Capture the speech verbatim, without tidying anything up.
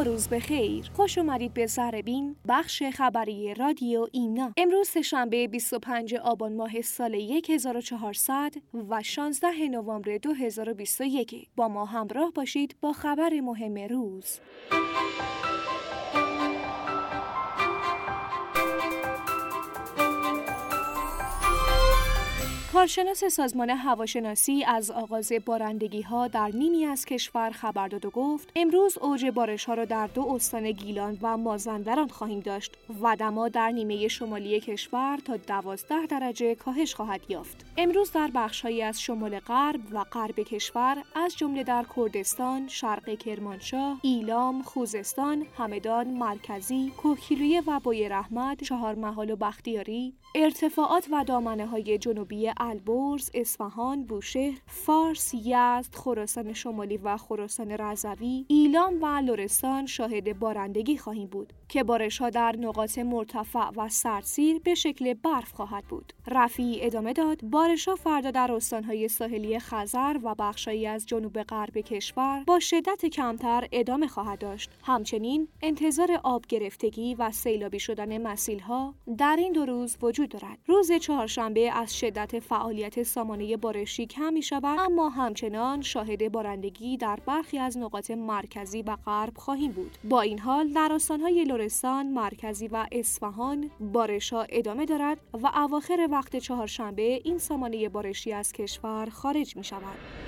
روز بخیر. خوش اومدید به ذره‌بین، بخش خبری رادیو اینا. امروز سه‌شنبه بیست و پنجم آبان ماه سال هزار و چهارصد و شانزدهم نوامبر دو هزار و بیست و یک. با ما همراه باشید با خبر مهم روز. کارشناس سازمان هواشناسی از آغاز بارندگی‌ها در نیمی از کشور خبر داد و گفت امروز اوج بارش‌ها را در دو استان گیلان و مازندران خواهیم داشت و دما در نیمه شمالی کشور تا دوازده درجه کاهش خواهد یافت. امروز در بخش‌هایی از شمال غرب و غرب کشور از جمله در کردستان، شرق کرمانشاه، ایلام، خوزستان، همدان، مرکزی، کوهگیلویه و بویراحمد، چهارمحال و بختیاری، ارتفاعات و دامنه‌های جنوبی البرز، اصفهان، بوشهر، فارس، یزد، خراسان شمالی و خراسان رضوی، ایلام و لرستان شاهد بارندگی خواهیم بود که بارش‌ها در نقاط مرتفع و سردسیر به شکل برف خواهد بود. رفیعی ادامه داد بارش‌ها فردا در استان‌های ساحلی خزر و بخش‌هایی از جنوب غرب کشور با شدت کمتر ادامه خواهد داشت. همچنین انتظار آب گرفتگی و سیلابی شدن مسیل‌ها در این دو روز وجود دارد. روز چهارشنبه از شدت فعالیت سامانه بارشی کم می‌شود، اما همچنان شاهد بارندگی در برخی از نقاط مرکزی و غرب خواهیم بود. با این حال در استان‌های لرستان، مرکزی و اصفهان بارش‌ها ادامه دارد و اواخر وقت چهارشنبه این سامانه بارشی از کشور خارج می‌شود.